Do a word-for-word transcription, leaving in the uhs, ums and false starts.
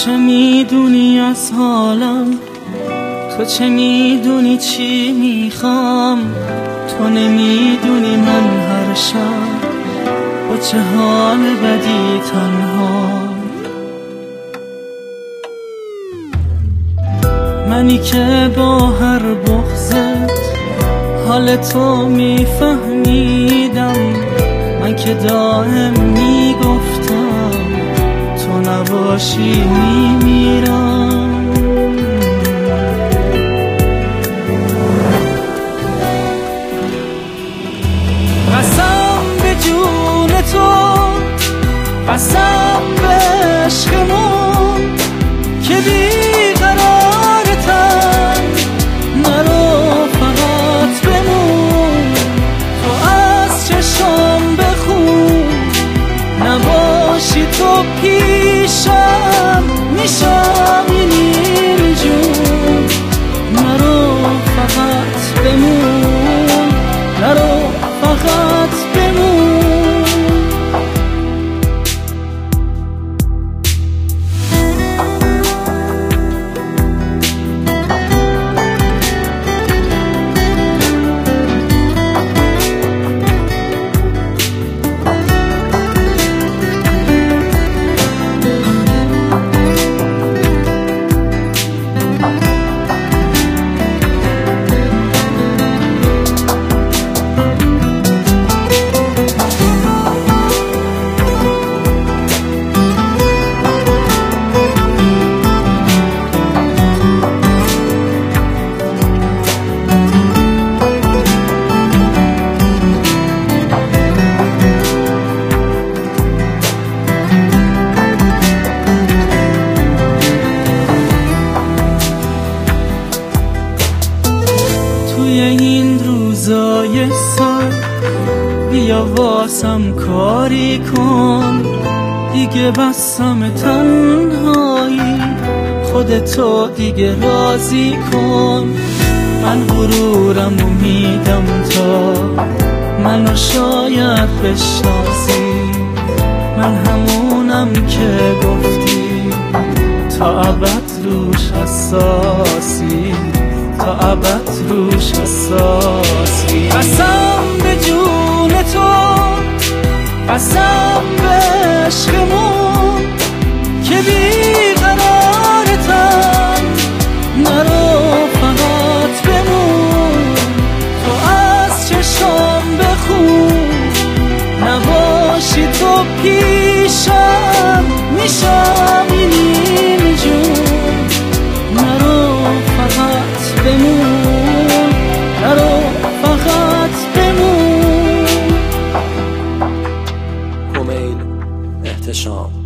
چه میدونی از حالم، تو چه میدونی چی میخوام، تو نمیدونی من هر شب با چه حال بدی تنها. منی که با هر بغضت حال تو میفهمیدم، من که دائم میگفتم تو نباشی میمیرم. قسم به جون تو، قسم به عشقمون که بیقرارتم، نرو فقط بمون، تو از چشم بخون، نباشی تو پیشم میشم یه نیم جون. نرو فقط بمون، نرو فقط بمون. توی این روزای سال بیا واسم کاری کن، دیگه بسم تنهایی، خودتو دیگه راضی کن. من غرورمو میدم تا منو شاید بشناسی، من همونم که گفتی تا ابد روش حساسی، تا ابد روش حساسی. قسم به جون تو، قسم به عشقمون که بیقرارتم، نرو فقط بمون، تو از چشم بخون، نباشی تو پیشم میشم یه نیم جون. نرو فقط بمون، نرو فقط بمون. کمیل احتشام.